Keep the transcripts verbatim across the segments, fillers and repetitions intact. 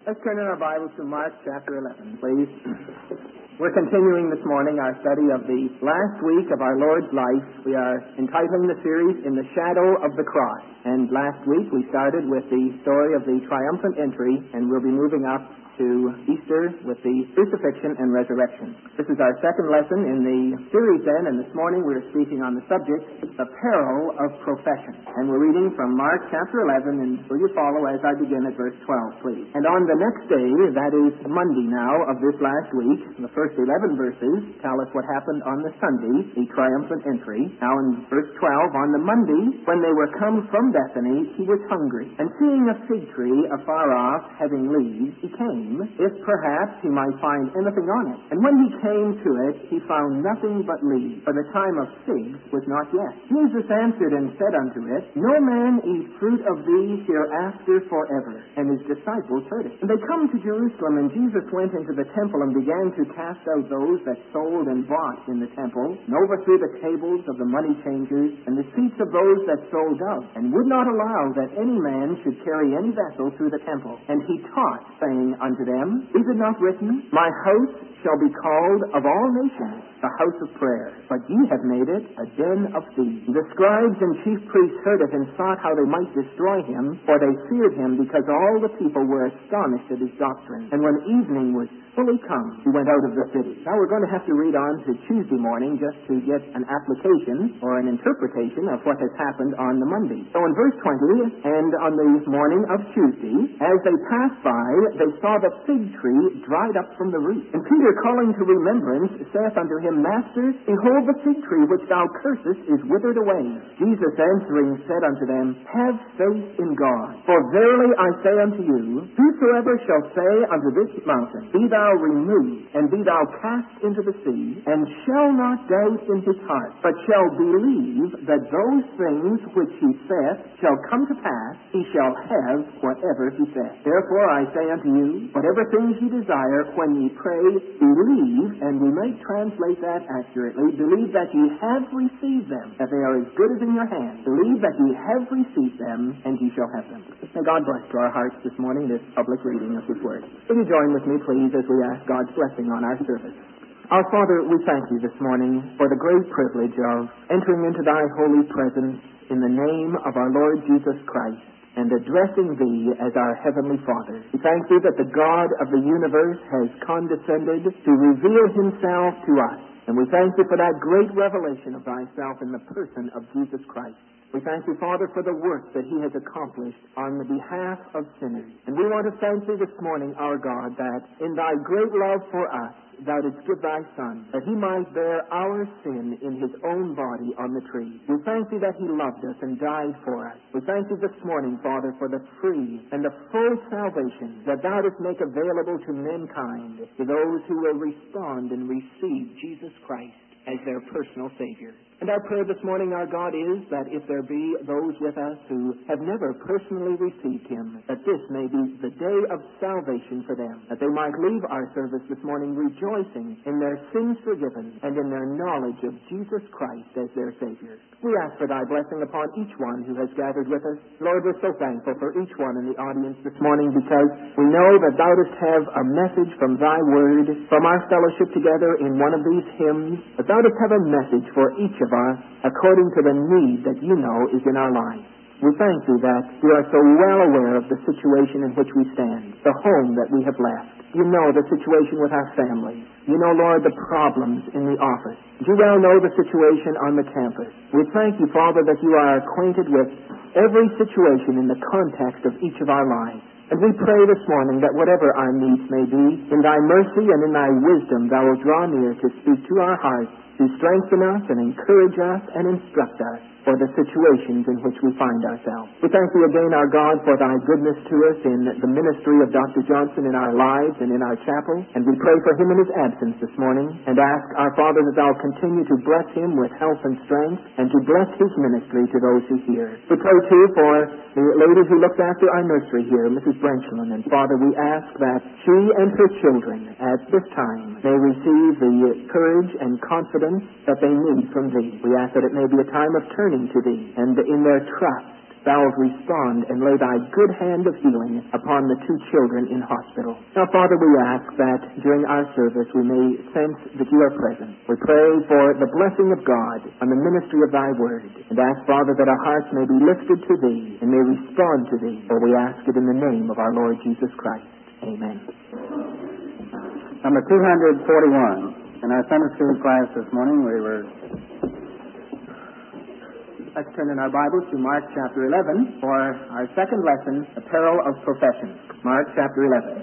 Let's turn in our Bibles to Mark chapter eleven, please. We're continuing this morning our study of the last week of our Lord's life. We are entitling the series In the Shadow of the Cross. And last week we started with the story of the triumphant entry, and we'll be moving up to Easter with the crucifixion and resurrection. This is our second lesson in the series then, and this morning we're speaking on the subject, the peril of profession. And we're reading from Mark chapter eleven, and will you follow as I begin at verse twelve, please. And on the next day, that is Monday now of this last week, the first eleven verses tell us what happened on the Sunday, the triumphant entry. Now in verse twelve, on the Monday, when they were come from Bethany, he was hungry. And seeing a fig tree afar off, having leaves, he came, if perhaps he might find anything on it. And when he came to it, he found nothing but leaves, for the time of figs was not yet. Jesus answered and said unto it, No man eat fruit of these hereafter forever. And his disciples heard it. And they come to Jerusalem, and Jesus went into the temple and began to cast out those that sold and bought in the temple, and overthrew the tables of the money changers, and the seats of those that sold doves, and would not allow that any man should carry any vessel through the temple. And he taught, saying unto them, Is it not written, My house shall be called of all nations a house of prayer, but ye have made it a den of thieves. The scribes and chief priests heard it, and sought how they might destroy him, for they feared him, because all the people were astonished at his doctrine. And when evening was fully come, he went out of the city. Now we're going to have to read on to Tuesday morning just to get an application or an interpretation of what has happened on the Monday. So in verse twenty, and on the morning of Tuesday, as they passed by, they saw the fig tree dried up from the root. And Peter, calling to remembrance, saith unto him, Master, behold, the fig tree which thou cursest is withered away. Jesus answering said unto them, Have faith in God. For verily I say unto you, whosoever shall say unto this mountain, Be thou removed, and be thou cast into the sea, and shall not doubt in his heart, but shall believe that those things which he saith shall come to pass, he shall have whatever he saith. Therefore I say unto you, whatever things ye desire, when ye pray, believe, and we may translate that accurately, believe that ye have received them, that they are as good as in your hand. Believe that ye have received them, and ye shall have them. May God bless to our hearts this morning this public reading of his word. Will you join with me, please, as we ask God's blessing on our service. Our Father, we thank you this morning for the great privilege of entering into thy holy presence in the name of our Lord Jesus Christ, and addressing thee as our heavenly Father. We thank thee that the God of the universe has condescended to reveal himself to us. And we thank thee for that great revelation of thyself in the person of Jesus Christ. We thank you, Father, for the work that he has accomplished on the behalf of sinners. And we want to thank thee this morning, our God, that in thy great love for us, thou didst give thy Son, that he might bear our sin in his own body on the tree. We thank thee that he loved us and died for us. We thank thee this morning, Father, for the free and the full salvation that thou didst make available to mankind, to those who will respond and receive Jesus Christ as their personal Savior. And our prayer this morning, our God, is that if there be those with us who have never personally received him, that this may be the day of salvation for them, that they might leave our service this morning rejoicing in their sins forgiven and in their knowledge of Jesus Christ as their Savior. We ask for thy blessing upon each one who has gathered with us. Lord, we're so thankful for each one in the audience this morning, because we know that thou dost have a message from thy word, from our fellowship together in one of these hymns, that thou dost have a message for each of us according to the need that you know is in our lives. We thank thee that you are so well aware of the situation in which we stand, the home that we have left. You know the situation with our families. You know, Lord, the problems in the office. You well know the situation on the campus. We thank you, Father, that you are acquainted with every situation in the context of each of our lives. And we pray this morning that whatever our needs may be, in thy mercy and in thy wisdom thou wilt draw near to speak to our hearts, to strengthen us and encourage us and instruct us for the situations in which we find ourselves. We thank thee again, our God, for thy goodness to us in the ministry of Doctor Johnson in our lives and in our chapel. And we pray for him in his absence this morning, and ask, our Father, that thou continue to bless him with health and strength, and to bless his ministry to those who hear. We pray, too, for the lady who looks after our nursery here, Missus Brenchlin. And Father, we ask that she and her children at this time may receive the courage and confidence that they need from thee. We ask that it may be a time of turning to thee, and in their trust thou wilt respond and lay thy good hand of healing upon the two children in hospital. Now, Father, we ask that during our service we may sense that you are present. We pray for the blessing of God on the ministry of thy word, and ask, Father, that our hearts may be lifted to thee and may respond to thee, for we ask it in the name of our Lord Jesus Christ. Amen. Number two forty-one. In our Sunday school class this morning, we were... Let's turn in our Bibles to Mark chapter eleven for our second lesson, The Peril of Profession. Mark chapter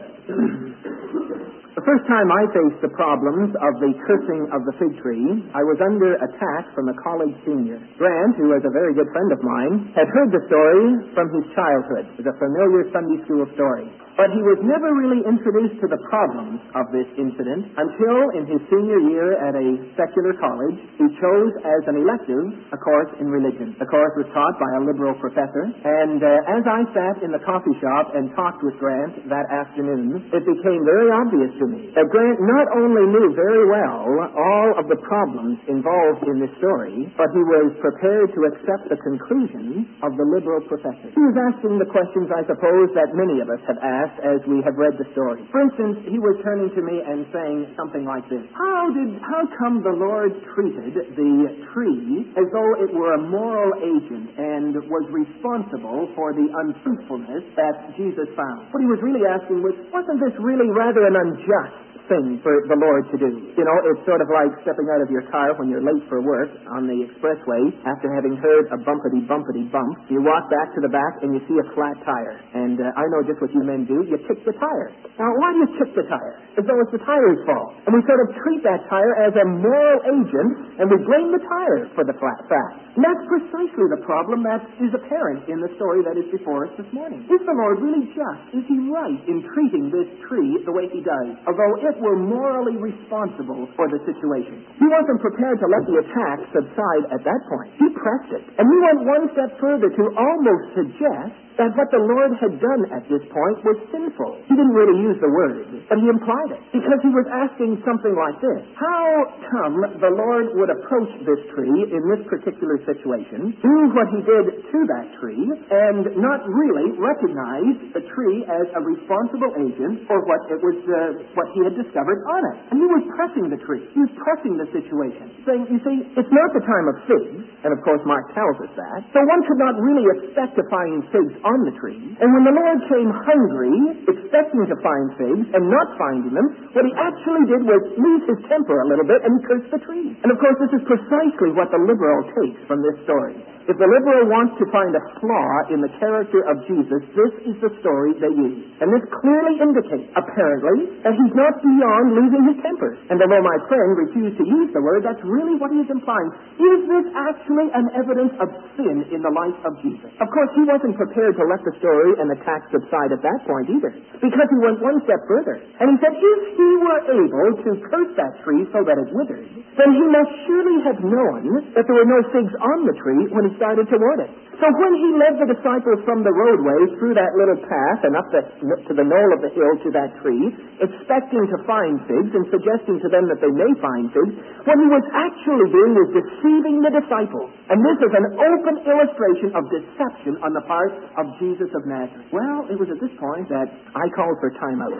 eleven. The first time I faced the problems of the cursing of the fig tree, I was under attack from a college senior. Grant, who was a very good friend of mine, had heard the story from his childhood. It was a familiar Sunday school story. But he was never really introduced to the problems of this incident until in his senior year at a secular college, he chose as an elective a course in religion. The course was taught by a liberal professor, and uh, as I sat in the coffee shop and talked with Grant that afternoon, it became very obvious to me that Grant not only knew very well all of the problems involved in this story, but he was prepared to accept the conclusions of the liberal professor. He was asking the questions, I suppose, that many of us have asked as we have read the story. For instance, he was turning to me and saying something like this: How did, how come the Lord treated the tree as though it were a moral agent and was responsible for the unfruitfulness that Jesus found? What he was really asking was, wasn't this really rather an unjust thing for the Lord to do? You know, it's sort of like stepping out of your car when you're late for work on the expressway after having heard a bumpity bumpity bump. You walk back to the back and you see a flat tire. And uh, I know just what you men do. You kick the tire. Now, why do you kick the tire? As though it's the tire's fault. And we sort of treat that tire as a moral agent, and we blame the tire for the flat fact. And that's precisely the problem that is apparent in the story that is before us this morning. Is the Lord really just? Is he right in treating this tree the way he does, although it were morally responsible for the situation? He wasn't prepared to let the attack subside at that point. He pressed it. And he went one step further to almost suggest that what the Lord had done at this point was sinful. He didn't really use the word, but he implied it, because he was asking something like this: how come the Lord would approach this tree in this particular situation, do what he did to that tree, and not really recognize the tree as a responsible agent for what it was, uh, what he had discovered on it? And he was pressing the tree. He was pressing the situation, saying, you see, it's not the time of figs, and of course Mark tells us that, so one could not really expect to find figs on the tree. And when the Lord came hungry, expecting to find figs, and not finding them, what he actually did was lose his temper a little bit and curse the tree. And of course, this is precisely what the liberal takes from this story. If the liberal wants to find a flaw in the character of Jesus, this is the story they use. And this clearly indicates, apparently, that he's not beyond losing his temper. And although my friend refused to use the word, that's really what he is implying. Is this actually an evidence of sin in the life of Jesus? Of course, he wasn't prepared to let the story and attack subside at that point either, because he went one step further. And he said, if he were able to curse that tree so that it withered, then he must surely have known that there were no figs on the tree when he started toward it. So when he led the disciples from the roadway through that little path and up the, to the knoll of the hill to that tree, expecting to find figs and suggesting to them that they may find figs, what he was actually doing was deceiving the disciples. And this is an open illustration of deception on the part of Jesus of Nazareth. Well, it was at this point that I called for timeout.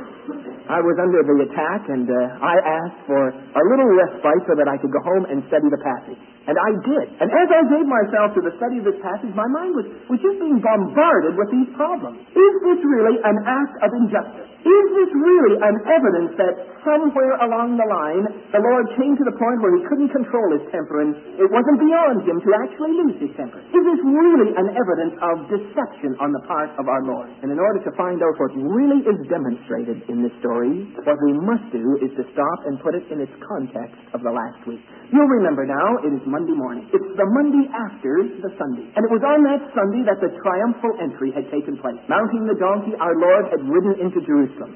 I was under the attack, and uh, I asked for a little respite so that I could go home and study the passage. And I did. And as I gave myself to the study of this passage, my mind was, was just being bombarded with these problems. Is this really an act of injustice? Is this really an evidence that somewhere along the line the Lord came to the point where he couldn't control his temper and it wasn't beyond him to actually lose his temper? Is this really an evidence of deception on the part of our Lord? And in order to find out what really is demonstrated in this story, what we must do is to stop and put it in its context of the last week. You'll remember now, it is Monday morning. It's the Monday after the Sunday. And it was on that Sunday that the triumphal entry had taken place. Mounting the donkey, our Lord had ridden into Jerusalem.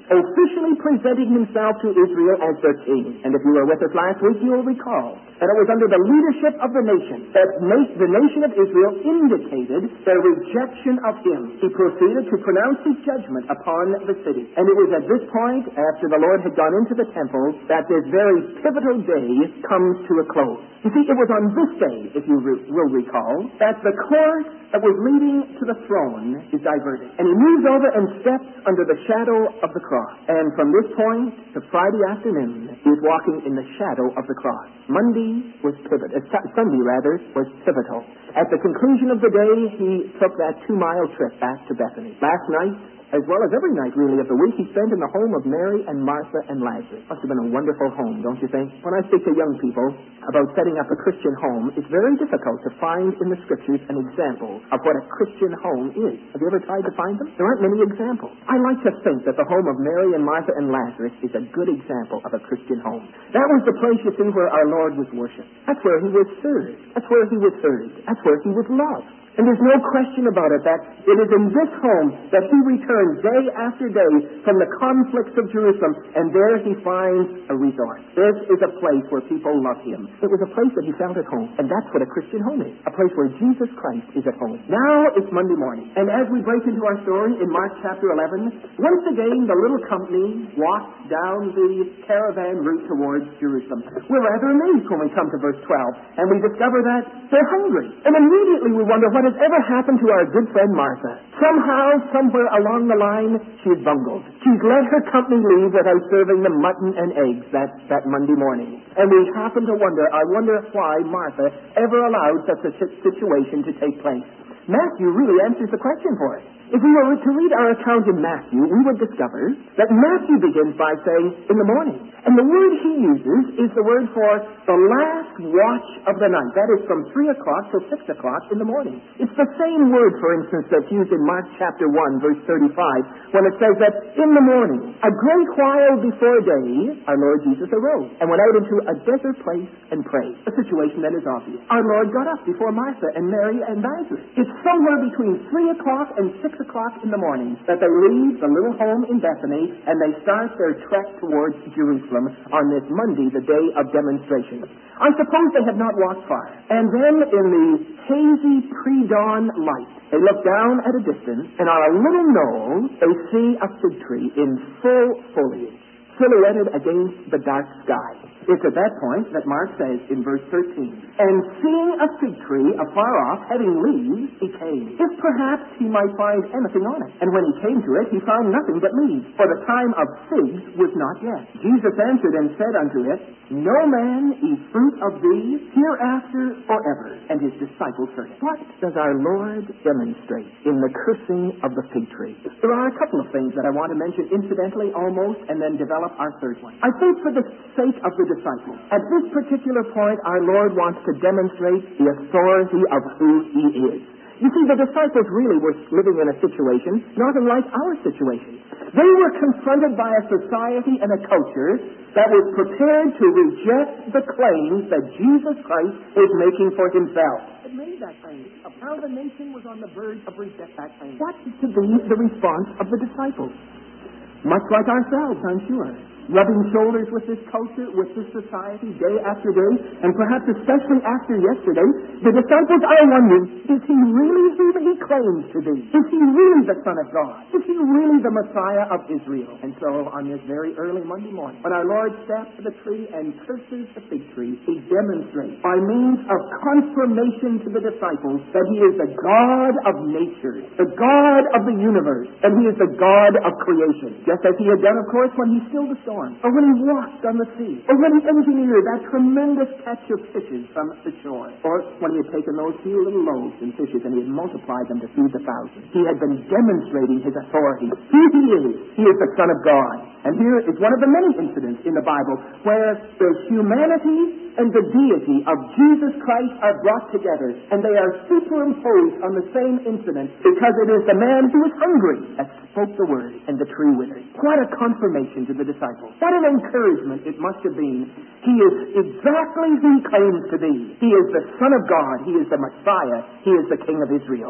officially presenting himself to Israel as their king. And if you were with us last week, you will recall that it was under the leadership of the nation that na- the nation of Israel indicated their rejection of him. He proceeded to pronounce his judgment upon the city. And it was at this point, after the Lord had gone into the temple, that this very pivotal day comes to a close. You see, it was on this day, if you re- will recall, that the course that was leading to the throne is diverted. And he moves over and steps under the shadow of the cross. And from this point to Friday afternoon, he is walking in the shadow of the cross. Monday was pivotal. Uh, Sunday, rather, was pivotal. At the conclusion of the day, he took that two-mile trip back to Bethany. Last night, as well as every night, really, of the week, he spent in the home of Mary and Martha and Lazarus. Must have been a wonderful home, don't you think? When I speak to young people about setting up a Christian home, it's very difficult to find in the Scriptures an example of what a Christian home is. Have you ever tried to find them? There aren't many examples. I like to think that the home of Mary and Martha and Lazarus is a good example of a Christian home. That was the place, you see, where our Lord was worshipped. That's where he was served. That's where he was heard. That's where he was loved. And there's no question about it that it is in this home that he returns day after day from the conflicts of Jerusalem, and there he finds a resort. This is a place where people love him. It was a place that he felt at home, and that's what a Christian home is, a place where Jesus Christ is at home. Now it's Monday morning, and as we break into our story in Mark chapter eleven, once again the little company walks down the caravan route towards Jerusalem. We're rather amazed when we come to verse twelve, and we discover that they're hungry. And immediately we wonder what has ever happened to our good friend Martha. Somehow, somewhere along the line, she's bungled. She's let her company leave without serving the mutton and eggs that, that Monday morning. And we happen to wonder, I wonder why Martha ever allowed such a situation to take place. Matthew really answers the question for us. If we were to read our account in Matthew, we would discover that Matthew begins by saying, in the morning. And the word he uses is the word for the last watch of the night. That is from three o'clock till six o'clock in the morning. It's the same word, for instance, that's used in Mark chapter one, verse thirty-five, when it says that in the morning, a great while before day, our Lord Jesus arose and went out into a desert place and prayed. A situation that is obvious. Our Lord got up before Martha and Mary and Lazarus. It's somewhere between three o'clock and six o'clock in the morning that they leave the little home in Bethany and they start their trek towards Jerusalem on this Monday, the day of demonstration. I suppose they have not walked far. And then in the hazy pre-dawn light, they look down at a distance, and on a little knoll, they see a fig tree in full foliage, silhouetted against the dark sky. It's at that point that Mark says in verse thirteen, and seeing a fig tree afar off, having leaves, he came, if perhaps he might find anything on it. And when he came to it, he found nothing but leaves, for the time of figs was not yet. Jesus answered and said unto it, no man eat fruit of thee hereafter forever. And his disciples heard it. What does our Lord demonstrate in the cursing of the fig tree? There are a couple of things that I want to mention incidentally almost, and then develop our third one. I think for the sake of the disciples, at this particular point, our Lord wants to demonstrate the authority of who he is. You see, the disciples really were living in a situation not unlike our situation. They were confronted by a society and a culture that was prepared to reject the claims that Jesus Christ was making for himself. It made that claim. How the nation was on the verge of rejecting that claim. What is to be the response of the disciples? Much like ourselves, I'm sure. Rubbing shoulders with this culture, with this society, day after day, and perhaps especially after yesterday, the disciples are wondering, is he really who he claims to be? Is he really the Son of God? Is he really the Messiah of Israel? And so, on this very early Monday morning, when our Lord steps to the tree and curses the fig tree, he demonstrates, by means of confirmation to the disciples, that he is the God of nature, the God of the universe, and he is the God of creation. Just as he had done, of course, when he stilled the storm, or when he walked on the sea, or when he engineered that tremendous catch of fishes from the shore, or when he had taken those few little loaves and fishes and he had multiplied them to feed the thousands. He had been demonstrating his authority. Here he is. He is the Son of God. And here is one of the many incidents in the Bible where the humanity and the deity of Jesus Christ are brought together, and they are superimposed on the same incident, because it is the man who was hungry that spoke the word, and the tree withered. What a confirmation to the disciples. What an encouragement it must have been. He is exactly who he claims to be. He is the Son of God. He is the Messiah. He is the King of Israel.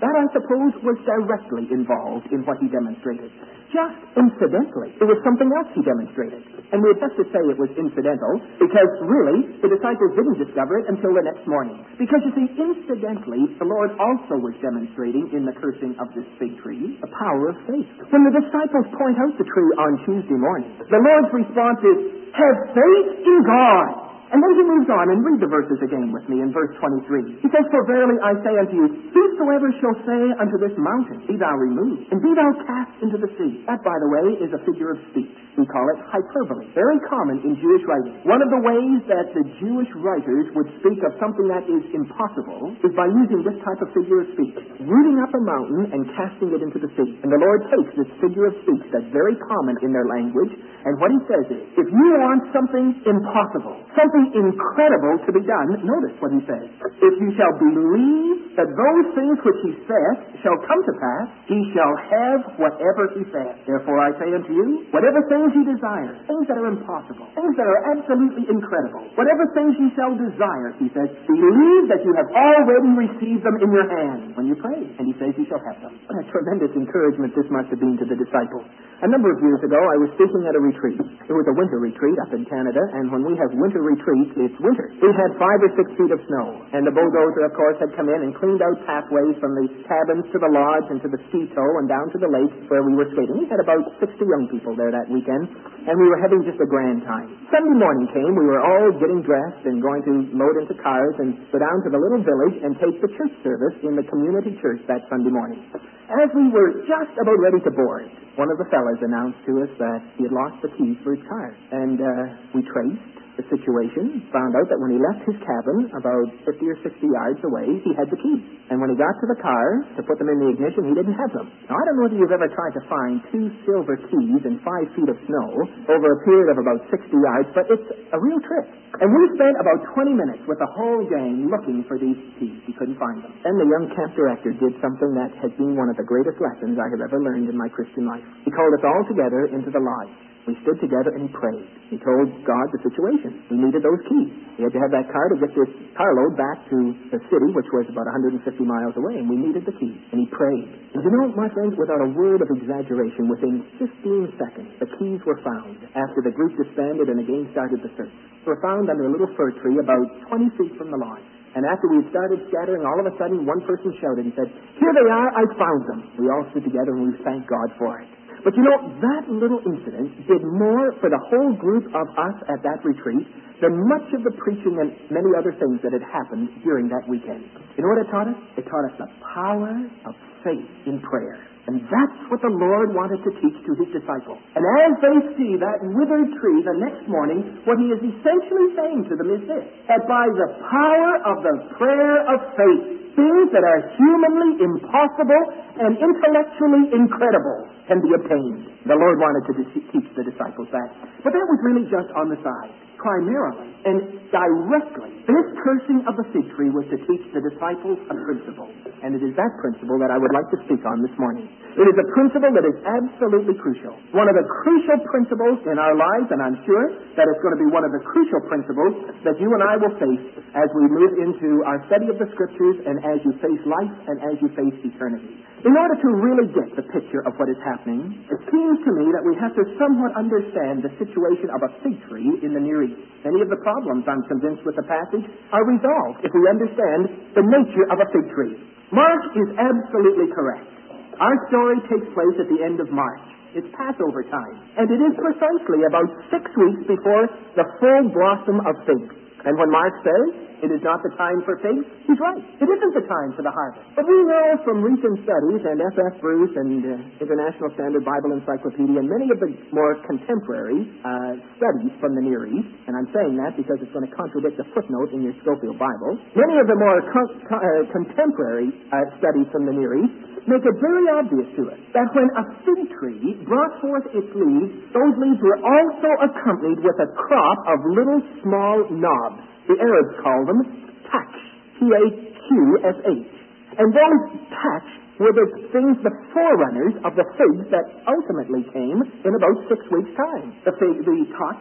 That, I suppose, was directly involved in what he demonstrated. Just incidentally, it was something else he demonstrated. And we'd have to say it was incidental, because really, the disciples didn't discover it until the next morning. Because, you see, incidentally, the Lord also was demonstrating in the cursing of this fig tree the power of faith. When the disciples point out the tree on Tuesday morning, the Lord's response is, have faith in God. And then he moves on, and read the verses again with me in verse twenty-three. He says, for verily I say unto you, whosoever shall say unto this mountain, be thou removed, and be thou cast into the sea. That, by the way, is a figure of speech. We call it hyperbole. Very common in Jewish writing. One of the ways that the Jewish writers would speak of something that is impossible is by using this type of figure of speech. Rooting up a mountain and casting it into the sea. And the Lord takes this figure of speech that's very common in their language, and what he says is, if you want something impossible, something incredible to be done, notice what he says. If you shall believe that those things which he saith shall come to pass, he shall have whatever he saith. Therefore I say unto you, whatever things ye desire, things that are impossible, things that are absolutely incredible, whatever things ye shall desire, he says, believe that you have already received them in your hand when you pray. And he says you shall have them. What a tremendous encouragement this must have been to the disciples. A number of years ago, I was speaking at a retreat. It was a winter retreat up in Canada, and when we have winter retreats, it's winter. We had five or six feet of snow, and the bulldozer, of course, had come in and cleaned out pathways from the cabins to the lodge and to the ski tow and down to the lake where we were skating. We had about sixty young people there that weekend, and we were having just a grand time. Sunday morning came, we were all getting dressed and going to load into cars and go down to the little village and take the church service in the community church that Sunday morning. As we were just about ready to board, one of the fellas announced to us that he had lost the keys for his car. And uh, we traced the situation, found out that when he left his cabin about fifty or sixty yards away, he had the keys. And when he got to the car to put them in the ignition, he didn't have them. Now, I don't know whether you've ever tried to find two silver keys in five feet of snow over a period of about sixty yards, but it's a real trick. And we spent about twenty minutes with the whole gang looking for these keys. He couldn't find them. Then the young camp director did something that has been one of the greatest lessons I have ever learned in my Christian life. He called us all together into the lodge. We stood together and he prayed. He told God the situation. We needed those keys. He had to have that car to get this carload back to the city, which was about one hundred fifty miles away, and we needed the keys. And he prayed. And you know, my friends, without a word of exaggeration, within fifteen seconds, the keys were found after the group disbanded and again started the search. They were found under a little fir tree about twenty feet from the lodge. And after we had started scattering, all of a sudden one person shouted and said, "Here they are, I found them." We all stood together and we thanked God for it. But you know, that little incident did more for the whole group of us at that retreat than much of the preaching and many other things that had happened during that weekend. You know what it taught us? It taught us the power of faith in prayer. And that's what the Lord wanted to teach to his disciples. And as they see that withered tree the next morning, what he is essentially saying to them is this, that by the power of the prayer of faith, things that are humanly impossible and intellectually incredible can be obtained. The Lord wanted to de- teach the disciples that. But that was really just on the side. Primarily and directly, this cursing of the fig tree was to teach the disciples a principle. And it is that principle that I would like to speak on this morning. It is a principle that is absolutely crucial. One of the crucial principles in our lives, and I'm sure that it's going to be one of the crucial principles that you and I will face as we move into our study of the Scriptures and as you face life and as you face eternity. In order to really get the picture of what is happening, it seems to me that we have to somewhat understand the situation of a fig tree in the Near East. Many of the problems, I'm convinced, with the passage are resolved if we understand the nature of a fig tree. Mark is absolutely correct. Our story takes place at the end of March. It's Passover time. And it is precisely about six weeks before the full blossom of figs. And when Mark says it is not the time for figs, he's right. It isn't the time for the harvest. But we know from recent studies, and F F Bruce and uh, International Standard Bible Encyclopedia, and many of the more contemporary uh, studies from the Near East, and I'm saying that because it's going to contradict the footnote in your Scofield Bible, many of the more co- co- uh, contemporary uh, studies from the Near East make it very obvious to us that when a fig tree brought forth its leaves, those leaves were also accompanied with a crop of little small knobs. The Arabs call them tach, T A Q S H. And those tach were the things, the forerunners of the figs that ultimately came in about six weeks' time. The fig, the tach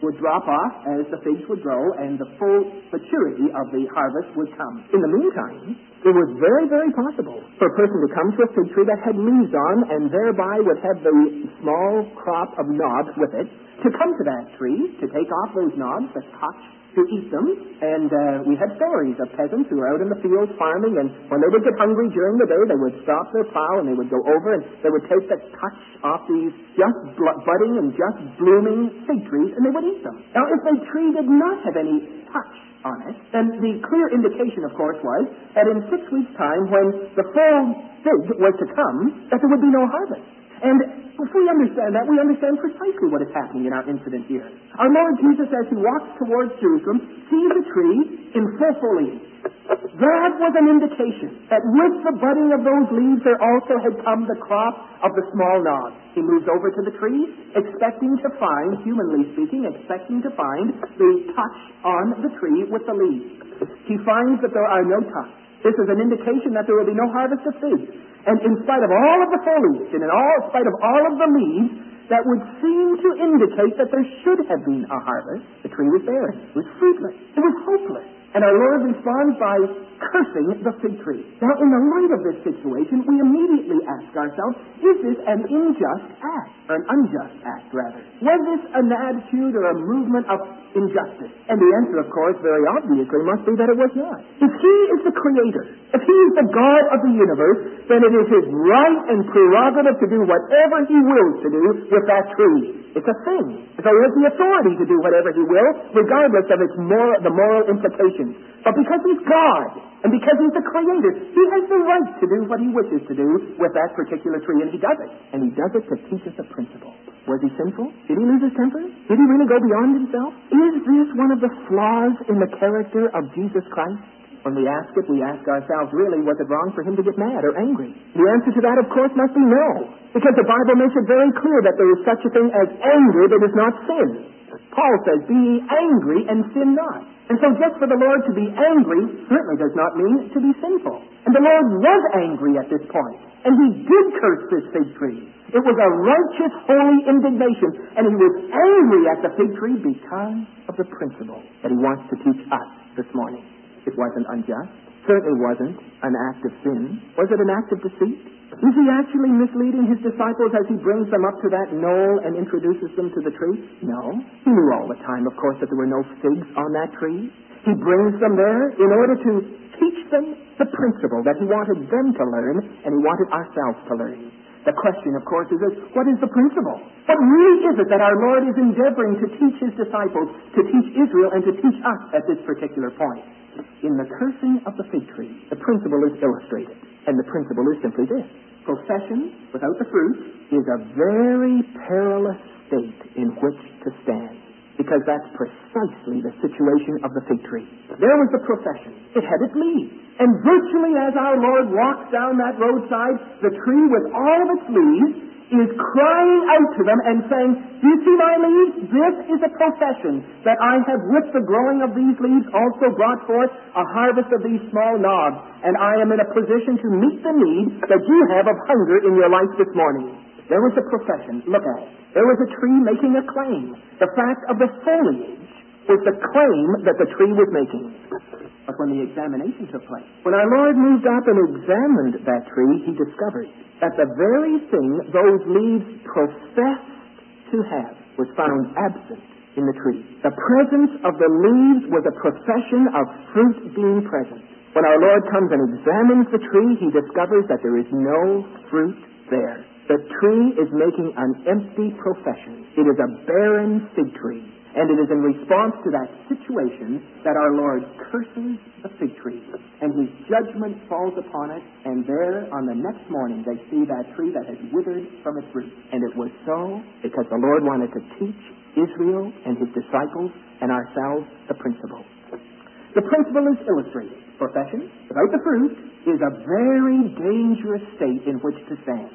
would drop off as the figs would grow and the full maturity of the harvest would come. In the meantime, it was very, very possible for a person to come to a fig tree that had leaves on and thereby would have the small crop of knobs with it, to come to that tree, to take off those knobs, the touch, to eat them. And uh, we had stories of peasants who were out in the fields farming, and when they would get hungry during the day, they would stop their plow and they would go over and they would take the touch off these just bl- budding and just blooming fig trees and they would eat them. Now, if the tree did not have any touch on it, then the clear indication, of course, was that in six weeks' time, when the full fig was to come, that there would be no harvest. And if we understand that, we understand precisely what is happening in our incident here. Our Lord Jesus, as he walks towards Jerusalem, sees a tree in full foliage. That was an indication that with the budding of those leaves, there also had come the crop of the small knobs. He moves over to the tree, expecting to find, humanly speaking, expecting to find the touch on the tree with the leaves. He finds that there are no touch. This is an indication that there will be no harvest of figs. And in spite of all of the foliage, and in all, in spite of all of the leaves, that would seem to indicate that there should have been a harvest, the tree was barren. It was fruitless. It was hopeless. And our Lord responds by cursing the fig tree. Now, in the light of this situation, we immediately ask ourselves, is this an unjust act? Or an unjust act, rather? Was this an attitude or a movement of injustice? And the answer, of course, very obviously must be that it was not. If He is the Creator, if He is the God of the universe, then it is His right and prerogative to do whatever He wills to do with that tree. It's a thing. So He has the authority to do whatever He will, regardless of its moral, the moral implications. But because He's God, and because He's the Creator, He has the right to do what He wishes to do with that particular tree, and He does it. And He does it to teach us a principle. Was He sinful? Did He lose His temper? Did He really go beyond Himself? Is this one of the flaws in the character of Jesus Christ? When we ask it, we ask ourselves, really, was it wrong for Him to get mad or angry? The answer to that, of course, must be no. Because the Bible makes it very clear that there is such a thing as anger that is not sin. Paul says, be ye angry and sin not. And so just for the Lord to be angry certainly does not mean to be sinful. And the Lord was angry at this point. And He did curse this fig tree. It was a righteous, holy indignation. And He was angry at the fig tree because of the principle that He wants to teach us this morning. It wasn't unjust. Certainly wasn't an act of sin. Was it an act of deceit? Is He actually misleading His disciples as He brings them up to that knoll and introduces them to the tree? No. He knew all the time, of course, that there were no figs on that tree. He brings them there in order to teach them the principle that He wanted them to learn and He wanted ourselves to learn. The question, of course, is this, what is the principle? What really is it that our Lord is endeavoring to teach His disciples, to teach Israel, and to teach us at this particular point? In the cursing of the fig tree, the principle is illustrated. And the principle is simply this. Profession without the fruit is a very perilous state in which to stand. Because that's precisely the situation of the fig tree. There was the profession. It had its leaves. And virtually as our Lord walks down that roadside, the tree with all of its leaves is crying out to them and saying, do you see my leaves? This is a profession that I have with the growing of these leaves also brought forth a harvest of these small knobs. And I am in a position to meet the need that you have of hunger in your life this morning. There was a profession. Look at it. There was a tree making a claim. The fact of the foliage was the claim that the tree was making. But when the examination took place, when our Lord moved up and examined that tree, He discovered that the very thing those leaves professed to have was found absent in the tree. The presence of the leaves was a profession of fruit being present. When our Lord comes and examines the tree, He discovers that there is no fruit there. The tree is making an empty profession. It is a barren fig tree. And it is in response to that situation that our Lord curses the fig tree. And His judgment falls upon it. And there, on the next morning, they see that tree that has withered from its roots. And it was so because the Lord wanted to teach Israel and His disciples and ourselves the principle. The principle is illustrated. Profession, without the fruit, is a very dangerous state in which to stand.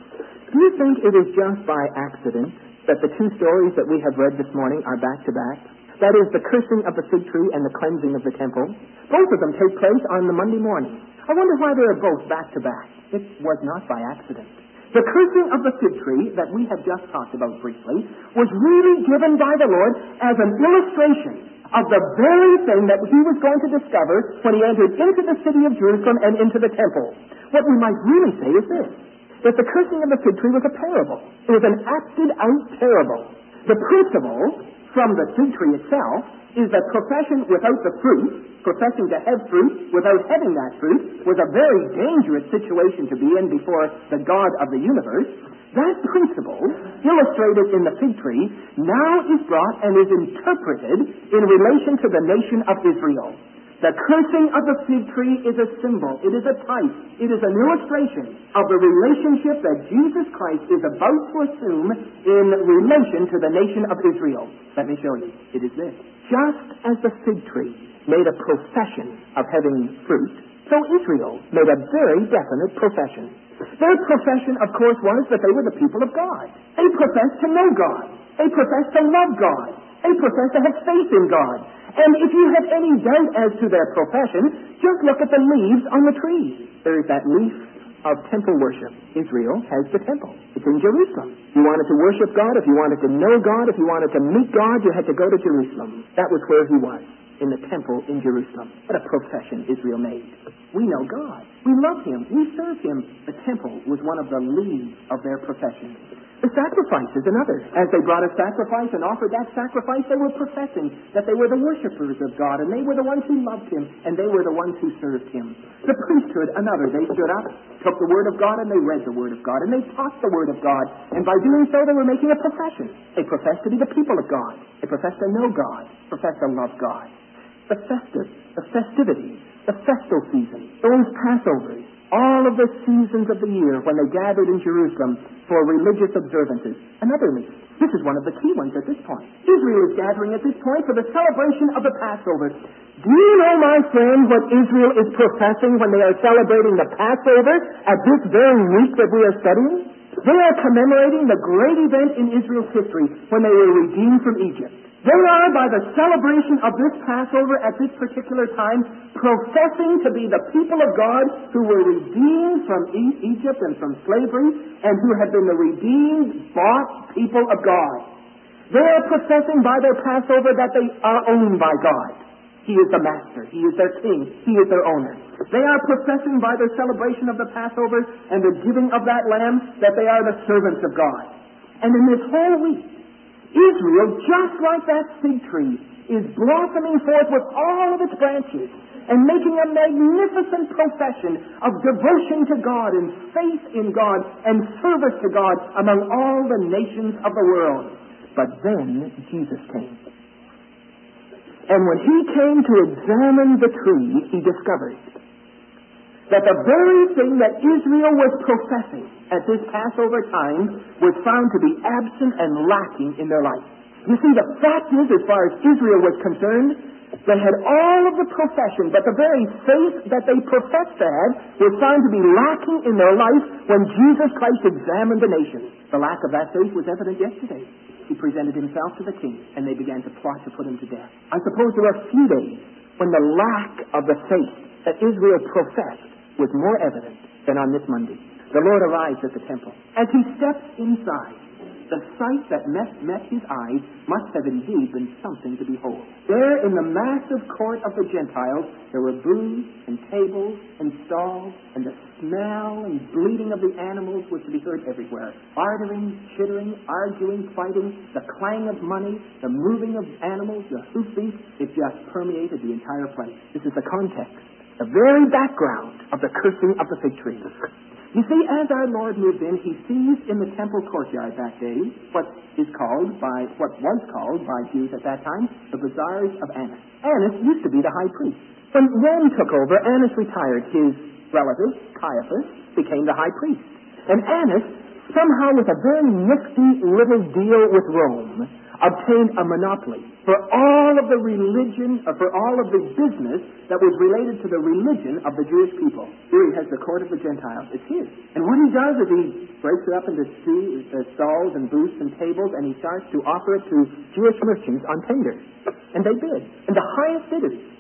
Do you think it is just by accident that the two stories that we have read this morning are back-to-back? That is, the cursing of the fig tree and the cleansing of the temple. Both of them take place on the Monday morning. I wonder why they are both back-to-back. It was not by accident. The cursing of the fig tree that we have just talked about briefly was really given by the Lord as an illustration of the very thing that he was going to discover when he entered into the city of Jerusalem and into the temple. What we might really say is this, that the cursing of the fig tree was a parable. It was an acted-out parable. The principle from the fig tree itself is that profession without the fruit, professing to have fruit without having that fruit, was a very dangerous situation to be in before the God of the universe. That principle, illustrated in the fig tree, now is brought and is interpreted in relation to the nation of Israel. The cursing of the fig tree is a symbol. It is a type. It is an illustration of the relationship that Jesus Christ is about to assume in relation to the nation of Israel. Let me show you. It is this. Just as the fig tree made a profession of having fruit, so Israel made a very definite profession. Their profession, of course, was that they were the people of God. They professed to know God. They professed to love God. They professed to have faith in God. And if you have any doubt as to their profession, just look at the leaves on the trees. There is that leaf of temple worship. Israel has the temple. It's in Jerusalem. You wanted to worship God, if you wanted to know God, if you wanted to meet God, you had to go to Jerusalem. That was where he was, in the temple in Jerusalem. What a profession Israel made. We know God. We love him. We serve him. The temple was one of the leaves of their profession. The sacrifice is another. As they brought a sacrifice and offered that sacrifice, they were professing that they were the worshipers of God, and they were the ones who loved him, and they were the ones who served him. The priesthood, another. They stood up, took the Word of God, and they read the Word of God, and they taught the Word of God, and by doing so, they were making a profession. They professed to be the people of God. They professed to know God, professed to love God. The festive, the festivities, the festal season, those Passovers, all of the seasons of the year when they gathered in Jerusalem for religious observances. Another leaf. This is one of the key ones at this point. Israel is gathering at this point for the celebration of the Passover. Do you know, my friend, what Israel is professing when they are celebrating the Passover at this very week that we are studying? They are commemorating the great event in Israel's history when they were redeemed from Egypt. They are, by the celebration of this Passover at this particular time, professing to be the people of God who were redeemed from e- Egypt and from slavery, and who have been the redeemed, bought people of God. They are professing by their Passover that they are owned by God. He is the master. He is their king. He is their owner. They are professing by their celebration of the Passover and the giving of that lamb that they are the servants of God. And in this whole week, Israel, just like that fig tree, is blossoming forth with all of its branches and making a magnificent profession of devotion to God and faith in God and service to God among all the nations of the world. But then Jesus came. And when he came to examine the tree, he discovered that the very thing that Israel was professing at this Passover time was found to be absent and lacking in their life. You see, the fact is, as far as Israel was concerned, they had all of the profession, but the very faith that they professed to have was found to be lacking in their life when Jesus Christ examined the nation. The lack of that faith was evident yesterday. He presented himself to the king, and they began to plot to put him to death. I suppose there were a few days when the lack of the faith that Israel professed was more evident than on this Monday. The Lord arrives at the temple. As he steps inside, the sight that met, met his eyes must have indeed been something to behold. There in the massive court of the Gentiles, there were booths and tables and stalls, and the smell and bleating of the animals was to be heard everywhere. Bartering, chittering, arguing, fighting, the clang of money, the moving of animals, the hoofbeats, it just permeated the entire place. This is the context, the very background of the cursing of the fig tree. You see, as our Lord moved in, he sees in the temple courtyard that day what is called by, what was called by Jews at that time, the bazaars of Annas. Annas used to be the high priest. When Rome took over, Annas retired. His relative, Caiaphas, became the high priest. And Annas, somehow with a very nifty little deal with Rome, obtained a monopoly for all of the religion, or for all of the business that was related to the religion of the Jewish people. Here he has the court of the Gentiles. It's his. And what he does is he breaks it up into stu- uh, stalls and booths and tables, and he starts to offer it to Jewish merchants on tender. And they bid. And the highest bidders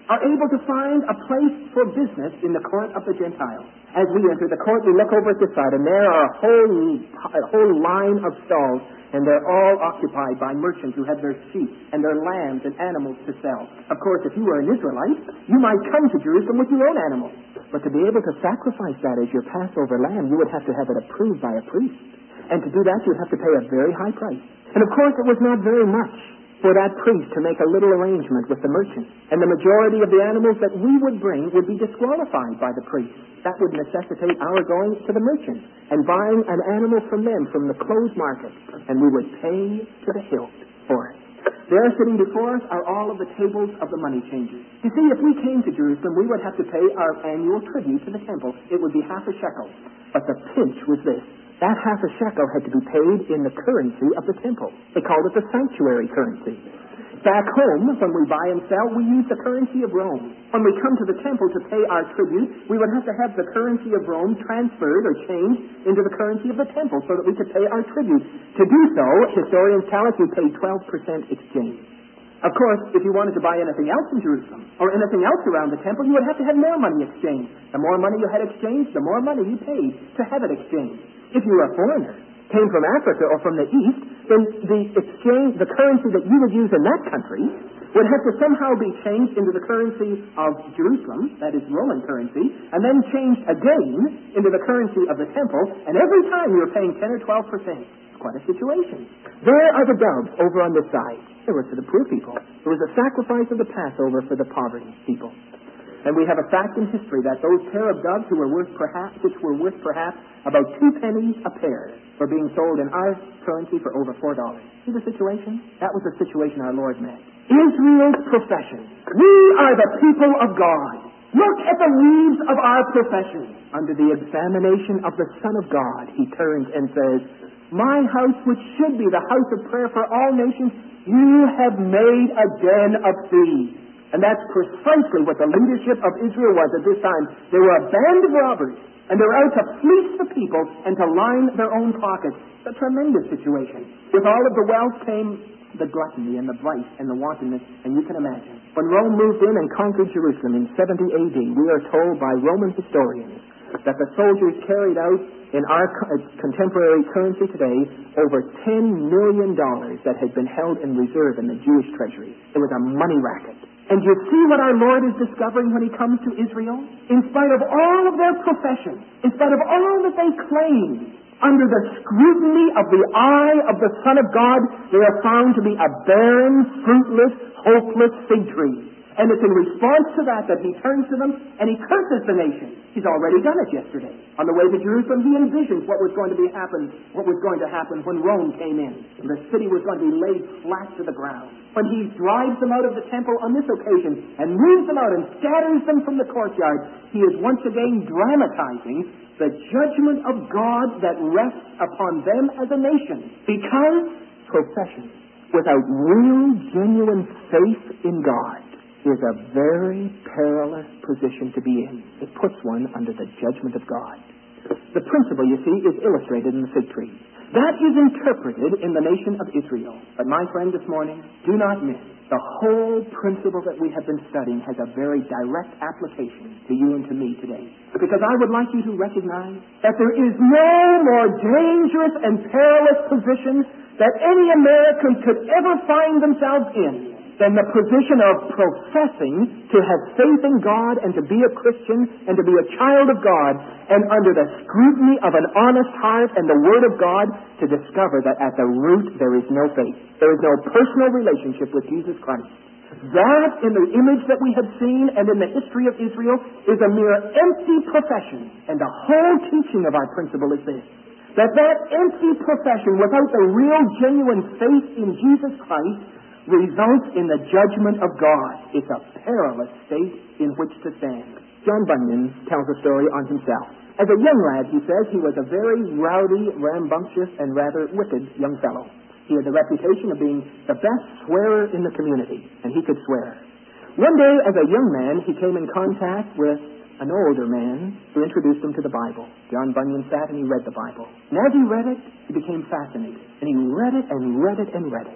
are able to find a place for business in the court of the Gentiles. As we enter the court, we look over at this side, and there are a whole, a whole line of stalls, and they're all occupied by merchants who have their sheep and their lambs and animals to sell. Of course, if you were an Israelite, you might come to Jerusalem with your own animals. But to be able to sacrifice that as your Passover lamb, you would have to have it approved by a priest. And to do that, you would have to pay a very high price. And of course, it was not very much for that priest to make a little arrangement with the merchant. And the majority of the animals that we would bring would be disqualified by the priest. That would necessitate our going to the merchant and buying an animal from them from the closed market. And we would pay to the hilt for it. There sitting before us are all of the tables of the money changers. You see, if we came to Jerusalem, we would have to pay our annual tribute to the temple. It would be half a shekel. But the pinch was this. That half a shekel had to be paid in the currency of the temple. They called it the sanctuary currency. Back home, when we buy and sell, we use the currency of Rome. When we come to the temple to pay our tribute, we would have to have the currency of Rome transferred or changed into the currency of the temple so that we could pay our tribute. To do so, historians tell us we paid twelve percent exchange. Of course, if you wanted to buy anything else in Jerusalem or anything else around the temple, you would have to have more money exchanged. The more money you had exchanged, the more money you paid to have it exchanged. If you were a foreigner, came from Africa or from the East, then the exchange, the currency that you would use in that country would have to somehow be changed into the currency of Jerusalem, that is Roman currency, and then changed again into the currency of the temple, and every time you're paying ten or twelve percent. It's quite a situation. There are the doves over on this side. They were for the poor people. There was a sacrifice of the Passover for the poverty people. And we have a fact in history that those pair of doves who were worth perhaps, which were worth perhaps about two pennies a pair, were being sold in our currency for over four dollars. See the situation? That was the situation our Lord met. Israel's profession. We are the people of God. Look at the leaves of our profession. Under the examination of the Son of God, he turns and says, my house, which should be the house of prayer for all nations, you have made a den of thieves. And that's precisely what the leadership of Israel was at this time. They were a band of robbers, and they were out to fleece the people and to line their own pockets. A tremendous situation. With all of the wealth came the gluttony and the vice and the wantonness, and you can imagine. When Rome moved in and conquered Jerusalem in seventy A D, we are told by Roman historians that the soldiers carried out in our contemporary currency today over ten million dollars that had been held in reserve in the Jewish treasury. It was a money racket. And you see what our Lord is discovering when he comes to Israel? In spite of all of their profession, in spite of all that they claim, under the scrutiny of the eye of the Son of God, they are found to be a barren, fruitless, hopeless fig tree. And it's in response to that that he turns to them and he curses the nation. He's already done it yesterday. On the way to Jerusalem, he envisions what was going to be happen, what was going to happen when Rome came in. And the city was going to be laid flat to the ground. When he drives them out of the temple on this occasion and moves them out and scatters them from the courtyard, he is once again dramatizing the judgment of God that rests upon them as a nation. Because profession without real, genuine faith in God is a very perilous position to be in. It puts one under the judgment of God. The principle, you see, is illustrated in the fig tree. That is interpreted in the nation of Israel. But my friend, this morning, do not miss. The whole principle that we have been studying has a very direct application to you and to me today. Because I would like you to recognize that there is no more dangerous and perilous position that any American could ever find themselves in than the position of professing to have faith in God and to be a Christian and to be a child of God, and under the scrutiny of an honest heart and the Word of God to discover that at the root there is no faith. There is no personal relationship with Jesus Christ. That, in the image that we have seen and in the history of Israel, is a mere empty profession. And the whole teaching of our principle is this: that that empty profession without the real genuine faith in Jesus Christ results in the judgment of God. It's a perilous state in which to stand. John Bunyan tells a story on himself. As a young lad, he says, he was a very rowdy, rambunctious, and rather wicked young fellow. He had the reputation of being the best swearer in the community, and he could swear. One day, as a young man, he came in contact with an older man who introduced him to the Bible. John Bunyan sat and he read the Bible. And as he read it, he became fascinated. And he read it and read it and read it.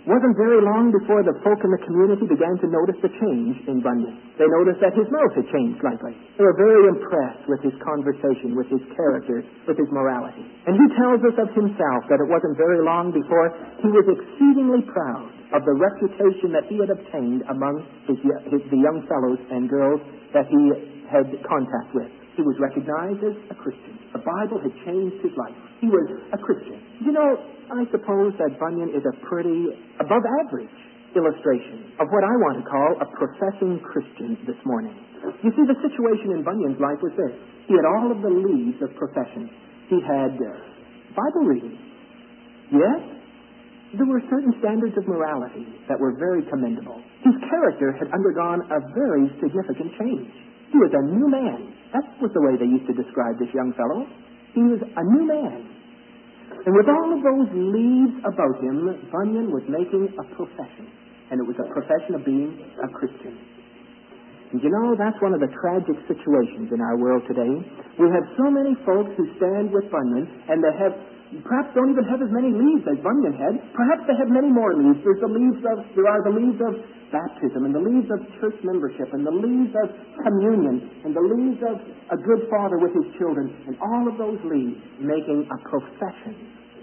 wasn't very long before the folk in the community began to notice the change in Bunyan. They noticed that his mouth had changed slightly. They were very impressed with his conversation, with his character, with his morality. And he tells us of himself that it wasn't very long before he was exceedingly proud of the reputation that he had obtained among his, his, the young fellows and girls that he had contact with. He was recognized as a Christian. The Bible had changed his life. He was a Christian. You know, I suppose that Bunyan is a pretty above-average illustration of what I want to call a professing Christian this morning. You see, the situation in Bunyan's life was this. He had all of the leaves of profession. He had uh, Bible reading. Yes, there were certain standards of morality that were very commendable. His character had undergone a very significant change. He was a new man. That was the way they used to describe this young fellow. He was a new man. And with all of those leaves about him, Bunyan was making a profession. And it was a profession of being a Christian. And you know, that's one of the tragic situations in our world today. We have so many folks who stand with Bunyan, and they have, perhaps don't even have as many leaves as Bunyan had. Perhaps they have many more leaves. There's the leaves of, there are the leaves of baptism, and the leaves of church membership, and the leaves of communion, and the leaves of a good father with his children, and all of those leaves making a profession,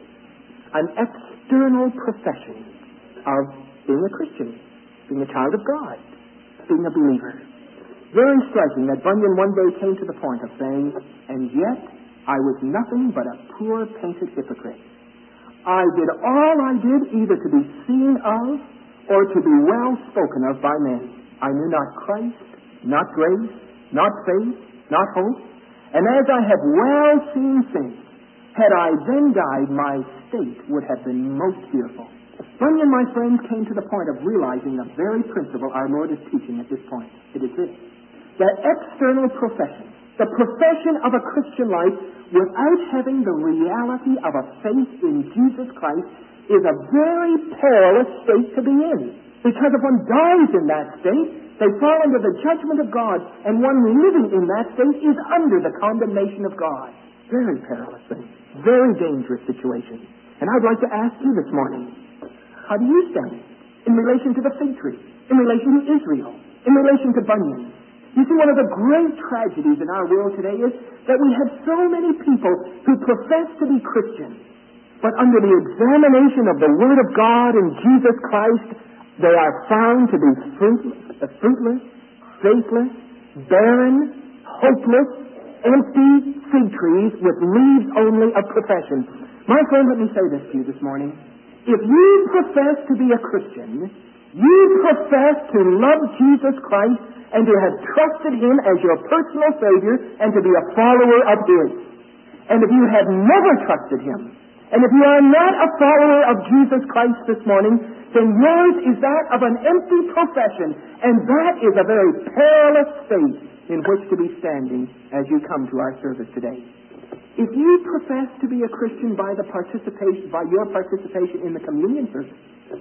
an external profession of being a Christian, being a child of God, being a believer. Very striking that Bunyan one day came to the point of saying, and yet I was nothing but a poor painted hypocrite. I did all I did either to be seen of or to be well spoken of by men. I knew not Christ, not grace, not faith, not hope. And as I have well seen since, had I then died, my state would have been most fearful. Bunyan, my friends, came to the point of realizing the very principle our Lord is teaching at this point. It is this: that external profession, the profession of a Christian life without having the reality of a faith in Jesus Christ is a very perilous state to be in. Because if one dies in that state, they fall under the judgment of God, and one living in that state is under the condemnation of God. Very perilous thing. Very dangerous situation. And I'd like to ask you this morning, how do you stand in relation to the fig tree, in relation to Israel, in relation to Bunyan? You see, one of the great tragedies in our world today is that we have so many people who profess to be Christians, but under the examination of the Word of God and Jesus Christ, they are found to be fruitless, fruitless faithless, barren, hopeless, empty fig trees with leaves only of profession. My friend, let me say this to you this morning. If you profess to be a Christian, you profess to love Jesus Christ and to have trusted Him as your personal Savior and to be a follower of His. And if you have never trusted Him, and if you are not a follower of Jesus Christ this morning, then yours is that of an empty profession, and that is a very perilous state in which to be standing as you come to our service today. If you profess to be a Christian by the participation, by your participation in the communion service,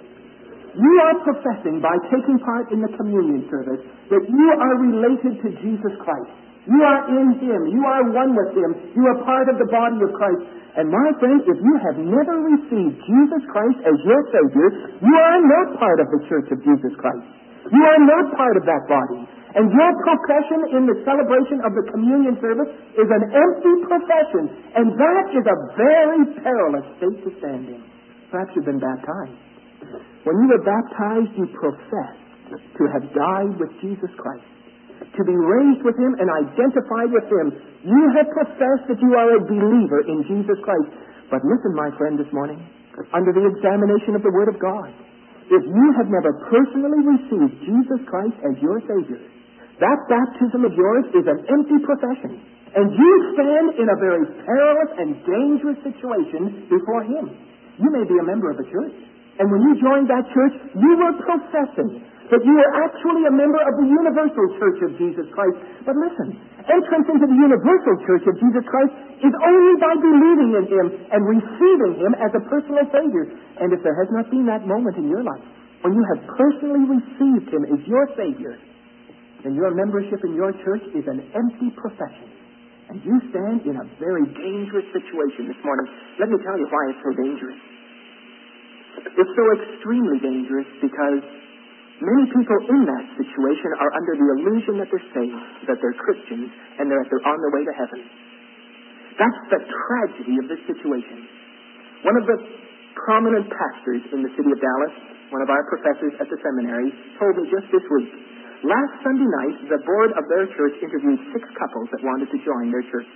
you are professing by taking part in the communion service that you are related to Jesus Christ. You are in Him. You are one with Him. You are part of the body of Christ. And my friend, if you have never received Jesus Christ as your Savior, you are not part of the Church of Jesus Christ. You are not part of that body. And your profession in the celebration of the communion service is an empty profession. And that is a very perilous state to stand in. Perhaps you've been baptized. When you were baptized, you professed to have died with Jesus Christ, to be raised with Him and identified with Him. You have professed that you are a believer in Jesus Christ. But listen, my friend, this morning, under the examination of the Word of God, if you have never personally received Jesus Christ as your Savior, that baptism of yours is an empty profession. And you stand in a very perilous and dangerous situation before Him. You may be a member of a church. And when you joined that church, you were professing that you were actually a member of the universal church of Jesus Christ. But listen, entrance into the universal church of Jesus Christ is only by believing in Him and receiving Him as a personal Savior. And if there has not been that moment in your life when you have personally received Him as your Savior, then your membership in your church is an empty profession. And you stand in a very dangerous situation this morning. Let me tell you why it's so dangerous. It's so extremely dangerous because many people in that situation are under the illusion that they're saved, that they're Christians, and that they're on their way to heaven. That's the tragedy of this situation. One of the prominent pastors in the city of Dallas, one of our professors at the seminary, told me just this week, last Sunday night, the board of their church interviewed six couples that wanted to join their church.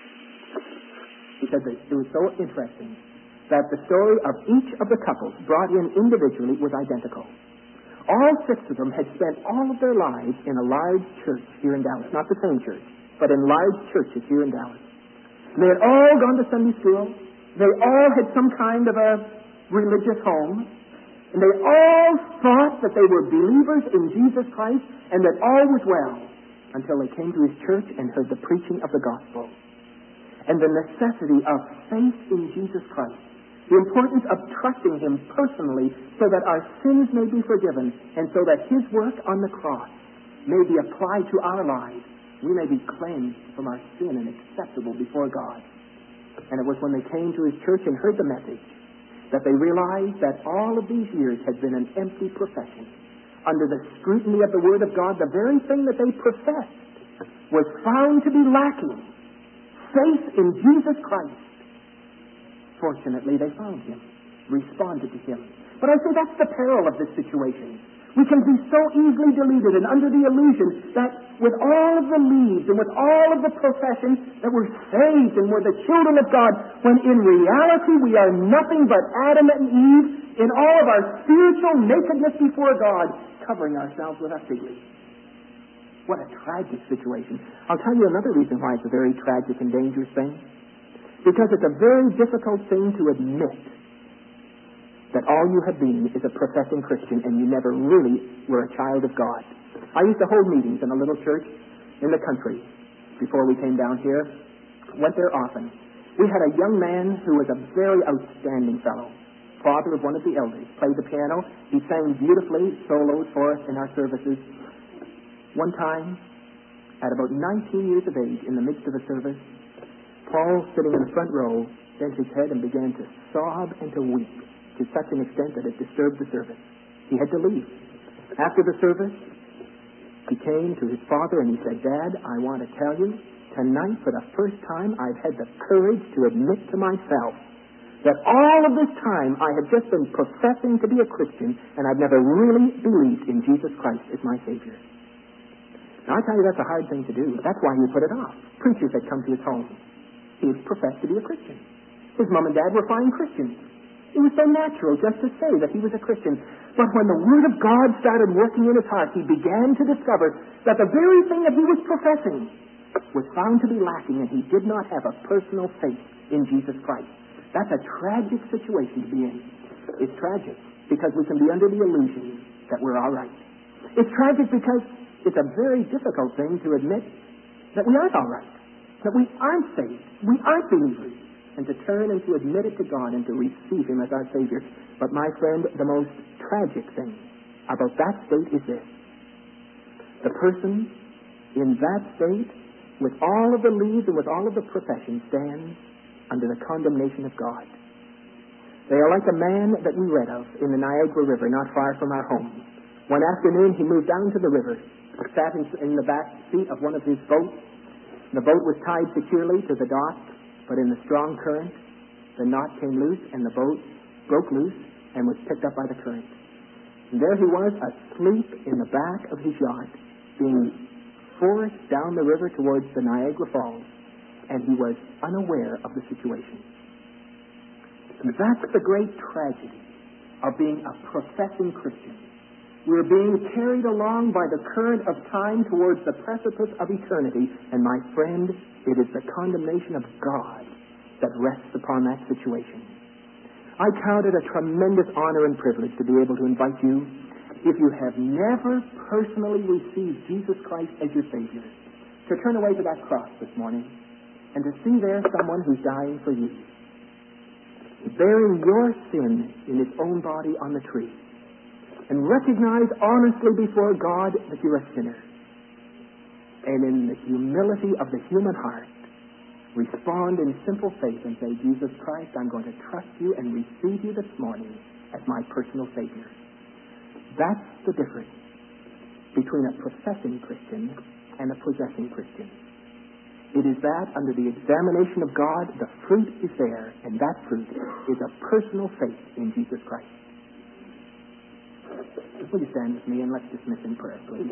He said that it was so interesting that the story of each of the couples brought in individually was identical. All six of them had spent all of their lives in a large church here in Dallas. Not the same church, but in large churches here in Dallas. And they had all gone to Sunday school. They all had some kind of a religious home. And they all thought that they were believers in Jesus Christ and that all was well until they came to his church and heard the preaching of the gospel. And the necessity of faith in Jesus Christ. The importance of trusting him personally so that our sins may be forgiven and so that his work on the cross may be applied to our lives. We may be cleansed from our sin and acceptable before God. And it was when they came to his church and heard the message that they realized that all of these years had been an empty profession. Under the scrutiny of the Word of God, the very thing that they professed was found to be lacking. Faith in Jesus Christ. Fortunately, they found him, responded to him. But I say that's the peril of this situation. We can be so easily deluded and under the illusion that with all of the leaves and with all of the professions that we're saved and we're the children of God, when in reality we are nothing but Adam and Eve in all of our spiritual nakedness before God, covering ourselves with our fig leaves. What a tragic situation. I'll tell you another reason why it's a very tragic and dangerous thing. Because it's a very difficult thing to admit that all you have been is a professing Christian and you never really were a child of God. I used to hold meetings in a little church in the country before we came down here. Went there often. We had a young man who was a very outstanding fellow, father of one of the elders, played the piano. He sang beautifully solos for us in our services. One time, at about nineteen years of age, in the midst of a service, Paul, sitting in the front row, bent his head and began to sob and to weep to such an extent that it disturbed the service. He had to leave. After the service, he came to his father and he said, "Dad, I want to tell you, tonight for the first time I've had the courage to admit to myself that all of this time I have just been professing to be a Christian and I've never really believed in Jesus Christ as my Savior." Now, I tell you, that's a hard thing to do. That's why he put it off. Preachers had come to his home. He had professed to be a Christian. His mom and dad were fine Christians. It was so natural just to say that he was a Christian. But when the Word of God started working in his heart, he began to discover that the very thing that he was professing was found to be lacking, and he did not have a personal faith in Jesus Christ. That's a tragic situation to be in. It's tragic because we can be under the illusion that we're all right. It's tragic because it's a very difficult thing to admit that we aren't all right, that we aren't saved, we aren't believers, and to turn and to admit it to God and to receive him as our Savior. But my friend, the most tragic thing about that state is this. The person in that state, with all of the leaves and with all of the profession, stands under the condemnation of God. They are like a man that we read of in the Niagara River, not far from our home. One afternoon he moved down to the river, sat in, in the back seat of one of his boats. The boat was tied securely to the dock, but in the strong current, the knot came loose and the boat broke loose and was picked up by the current. And there he was, asleep in the back of his yacht, being forced down the river towards the Niagara Falls, and he was unaware of the situation. And that's the great tragedy of being a professing Christian. We're being carried along by the current of time towards the precipice of eternity. And my friend, it is the condemnation of God that rests upon that situation. I count it a tremendous honor and privilege to be able to invite you, if you have never personally received Jesus Christ as your Savior, to turn away to that cross this morning and to see there someone who's dying for you, bearing your sin in his own body on the tree, and recognize honestly before God that you're a sinner. And in the humility of the human heart, respond in simple faith and say, "Jesus Christ, I'm going to trust you and receive you this morning as my personal Savior. That's the difference between a professing Christian and a possessing Christian. It is that under the examination of God, the fruit is there, and that fruit is a personal faith in Jesus Christ. Will you stand with me and let's dismiss in prayer, please?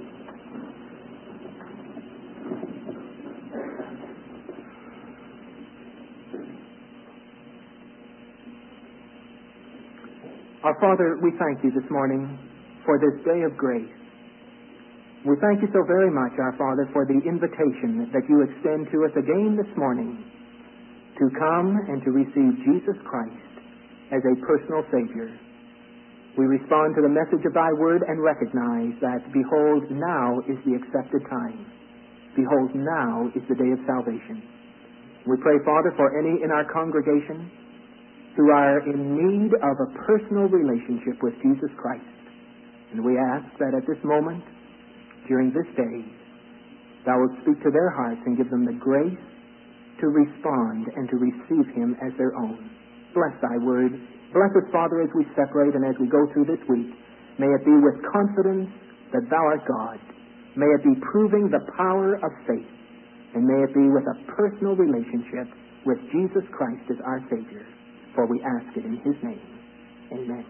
Our Father, we thank you this morning for this day of grace. We thank you so very much, our Father, for the invitation that you extend to us again this morning to come and to receive Jesus Christ as a personal Savior. We respond to the message of thy word and recognize that, behold, now is the accepted time. Behold, now is the day of salvation. We pray, Father, for any in our congregation who are in need of a personal relationship with Jesus Christ. And we ask that at this moment, during this day, thou wilt speak to their hearts and give them the grace to respond and to receive him as their own. Bless thy word. Bless us, Father, as we separate and as we go through this week. May it be with confidence that thou art God. May it be proving the power of faith. And may it be with a personal relationship with Jesus Christ as our Savior. For we ask it in his name. Amen.